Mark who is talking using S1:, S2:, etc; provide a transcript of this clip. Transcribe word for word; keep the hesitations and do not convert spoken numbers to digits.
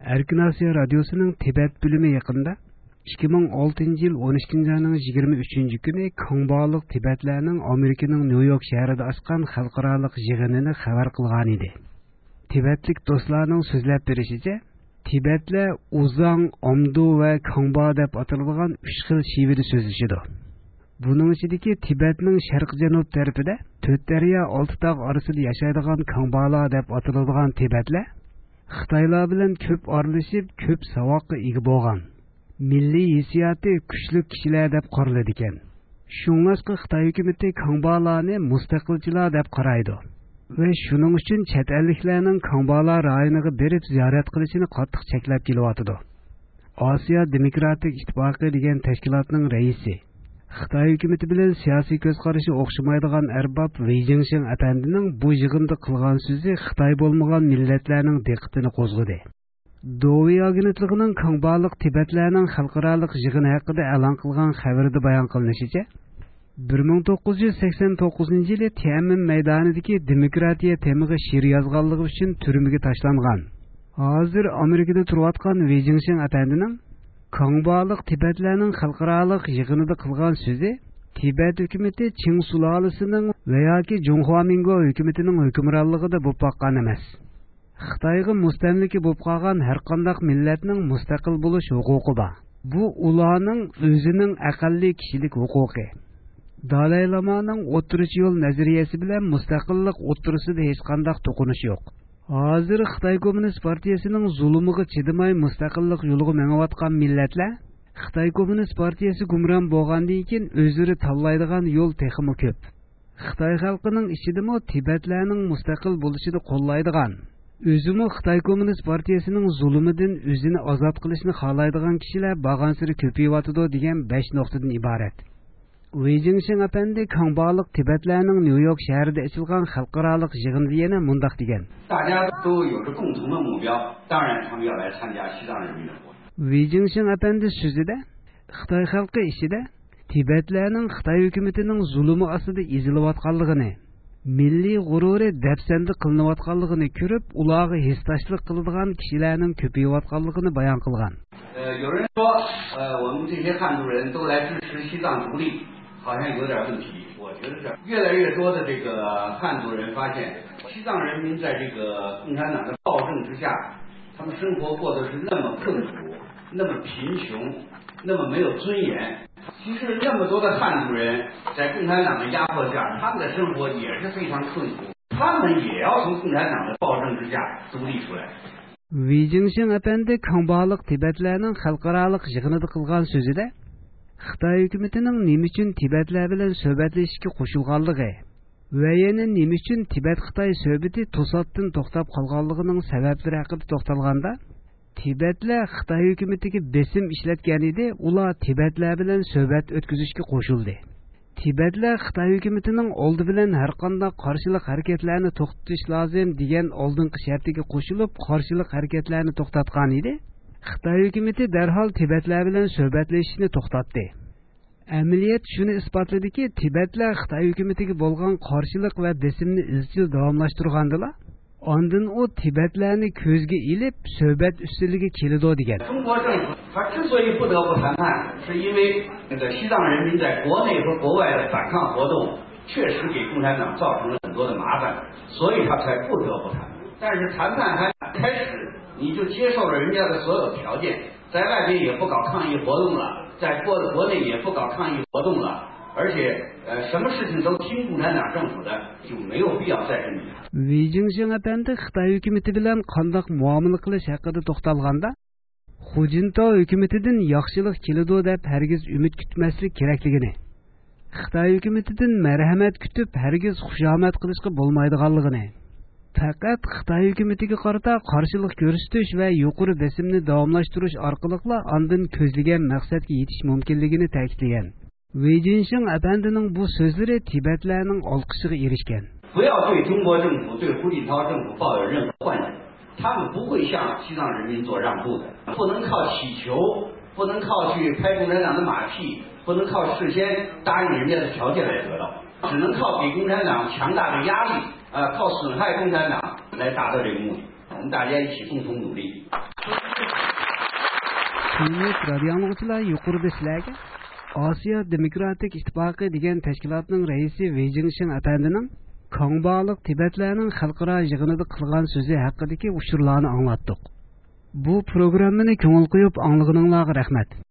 S1: Erkin Asya Radyosu'nun Tibet bölümü yakında ikki ming oltinchi yil o'n ikkinchi ayning yigirma uchinchi kuni Kangbalık Tibetlerning Amerikaning New York shahrida ochgan xalqaro yig'inini xabar qilgan edi. Tibetlik do'stlarning so'zlab berishicha, Tibetler Uzang, Omdu va Kangba deb ataladigan uch xil shivada so'zlashadi. Buning ichidagi Tibetning sharq-janub tarafida to'rt daryo olti tog' orasida yashaydigan Kangbalar deb ataladigan Tibetlar Xitoylar bilan ko'p aralashib, ko'p savodga ega bo'lgan. Milliy hissiyati kuchli kishilar deb qaraladi ekan. Shuningdek, Xitoy hukumatı Kangbalarni mustaqilchilar deb qaraydi. Va shuning uchun chet elliklarning Kangbalar rayoniga berib ziyorat qilishini qattiq cheklab kelyapti. Osiyo Demokratik ittifoqi degan tashkilotning raisi, Xitoy hukumatı bilan siyosiy ko'z qarashi o'xshamaydigan arbob Wei Jingshin apandining bu yig'inda qilgan so'zi Xitoy bo'lmagan millatlarning diqqatini qo'zg'adi. Dovi agentligining Kangbalık Tibetlarning xalqaro yig'ini haqida e'lon qilgan xabarda bayon qilinishicha, bir ming to'qqiz yuz sakson to'qqizinchi yili Tiananmen maydonidagi demokratiya temiga she'r yozganligi uchun turmaga tashlangan. Hozir Amerikada turayotgan Wei Jingshin apandining Kangbalık Tibetlarning xalqaro yig'inida qilgan so'zi Tibet hukumati Qing sulolasining va yoki Junhuamingo hukumatining hukmronligida bo'lib boqqan emas. Xitoyga mustamlika bo'lib qolgan har qanday millatning mustaqil bo'lish huquqi bor. Bu ularning o'zining aqlli kishilik huquqi. Dalay Lamaning o'tirish yo'l nazariyasi bilan mustaqillik o'tirisida hech qanday to'qinish yo'q. Hozir Xitoy Kommunist partiyasining zulmiga chidamay mustaqillik yo'liga mengayotgan millatlar Xitoy Kommunist partiyasi gumron bo'lgandan keyin o'zlari tanlaydigan yo'l texmi ko'p. Xitoy xalqining ichidami Tibetlarning mustaqil bo'lishini qo'llaydigan, o'zimi Xitoy Kommunist partiyasining zulmidan o'zini ozod qilishni xohlaydigan kishilar bag'ansiri ko'payyapti degan besh nuqtadan iborat. Wei Jingshin apandi Kangbalık Tibetlarning New York shahrida ochilgan xalqaro yig'inda yana mundaq degan. Wei Jingshin apandi so'zida Xitoy xalqi ichida Tibetlarning Xitoy hukumatining zulmi ostida ezilayotganligini, milliy g'ururi dafsanda qilinayotganligini ko'rib, ularga hissdoshlik qiladigan kishilarning ko'payayotganligini bayon qilgan.
S2: 有人说呃我们这些汉族人都来支持西藏独立，好像有点问题。我觉得是越来越多的这个汉族人发现，西藏人民在这个共产党的暴政之下，他们生活过得是那么困苦，那么贫穷，那么没有尊严。其实那么多的汉族人在共产党的压迫下，他们的生活也是非常困苦，他们也要从共产党的暴政之下独立出来。
S1: Wei Jingshin apandi Kangbalık Tibetlarning xalqaro yig'inida qilgan so'zida Xitoy hukumatining nima uchun Tibetlar bilan suhbatlashishga qo'shilganligi va yana nima uchun Tibet-Xitoy suhbati to'satdan to'xtab qolganligining sabablari haqida to'xtalganda, Tibetlar Xitoy hukumatiga besim ishlatgan edi, ular Tibetlar bilan suhbat o'tkazishga qo'shildi. Tibetlar Xitoy hukumatining oldi bilan har qanday qarshilik harakatlarni to'xtatish lozim degan oldingi shartiga qo'shilib, qarshilik harakatlarni to'xtatgan edi. Xitoy hukumati darhol Tibetlar bilan suhbatlashishni to'xtatdi. Amaliyot shuni isbotladiki, Tibetlar Xitoy hukumatiga bo'lgan qarshilik va besimni izchil davomlashtirgandilar. Ondan u Tibetlarni ko'zga ilib, suhbat ustiliga keladi degan.
S2: 中国政府他之所以不得不谈判，是因为那个西藏人民在国内和国外的反抗活动确实给共产党造成了很多的麻烦，所以他才不得不谈。但是谈判还开始，你就接受了人家的所有条件，在外边也不搞抗议活动了，在国国内也不搞抗议活动了。 而且，呃，什么事情都听共产党政府的，就没有必要再跟你谈。
S1: Wei Jingshin apandi Xitoy hukumati bilan qanday muomala qilish haqida to'xtalganda, Hu Jintao hukumatidan yaxshilik keladi deb hargiz umid kutmaslik kerakligini, Xitoy hukumatidan marhamat kutib hargiz xushomad qilishga bo'lmaydiganligini, faqat Xitoy hukumatiga qarata qarshilik ko'rsatish va yuqori besimni davomlashtirish orqali ondan ko'zlagan maqsadga yetish mumkinligini ta'kidlagan. Wei Jingshin apandining bu so'zlari Tibetlarning olqishiga erishgan.
S2: 不要对中国政府、对胡锦涛政府抱有任何幻想，他们不会向西藏人民做让步的。不能靠乞求，不能靠去拍共产党的马屁，不能靠事先答应人家的条件来得到，只能靠给共产党强大的压力，啊、呃，靠损害共产党来达到这个目的。我们大家一起共同努力。
S1: Hürmet radyo anlıqçılar, yuqorida sizlarga Osiyo Demokratik İttifaqı degan tashkilotning raisi Wei Jingshin apandining Kongbalik Tibetlarning xalqaro yig'inida qilgan so'zi haqidagi uchurlarni anglatdik. Bu programmani ko'ngil qo'yib anglaganinglarga rahmat.